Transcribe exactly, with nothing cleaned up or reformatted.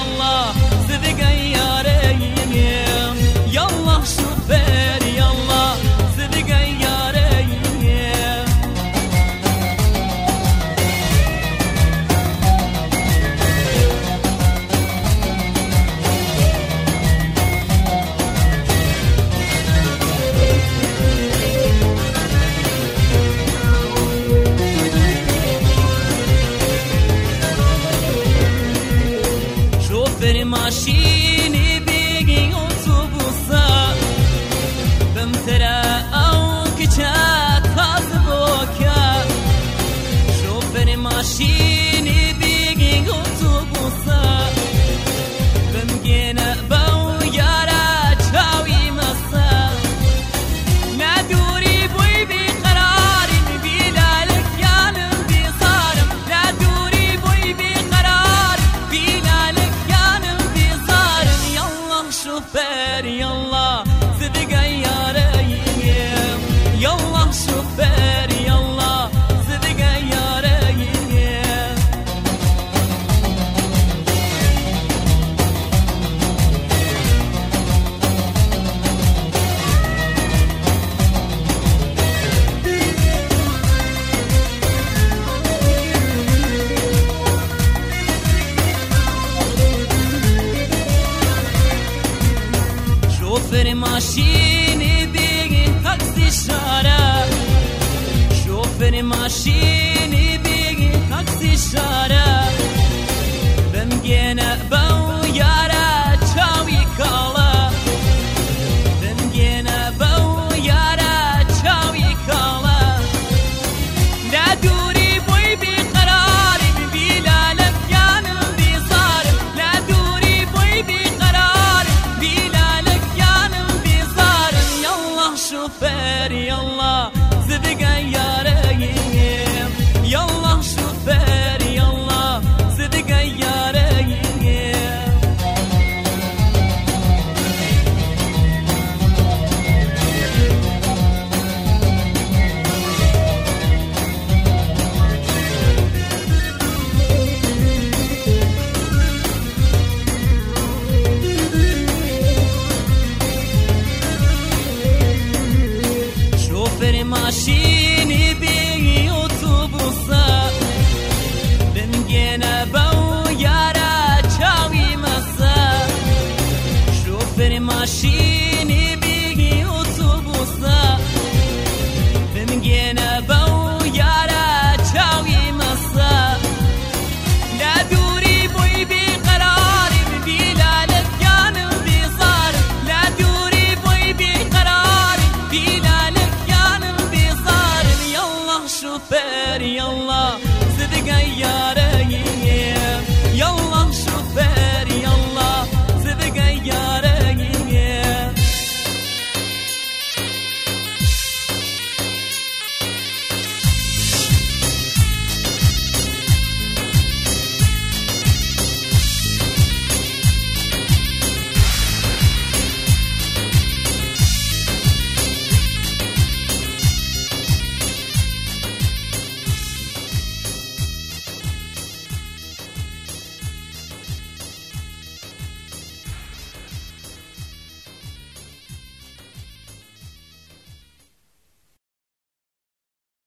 يلا صدق يا ريم يلا شوفير يلا صدق يا ريم شوفير ماشيني بيجي أوتوبوسا بمترا أو كشات خازبوكا شوفير ماشيني بيجي أوتوبوسا بمجينا بو يارا تشاوي مسا نادوري بوي بقرار بلا لك يانم بصارم نادوري بوي بقرار بلا لك يانم بصارم يلا شوفير يلا صدق يا ريم يلا شوفير يلا صدق يا ريم شوفير ماشيني بيجي تاكسي الشارع شوفير ماشيني بيجي تاكسي الشارع بمجينا بو يارا تشاوي كالا بمجينا بو يارا تشاوي كالا نادوري بوي بقرار بلا لك يانم بصارم نادوري بوي بقرار بلا لك يانم بصارم يلا شوفير يلا صدق يا ريم يلا شوفير يلا صدق يا ريم شوفير ماشيني بيجي أوتوبوسا بمجينا بو يارا تشاوي مسا شوفير ماشيني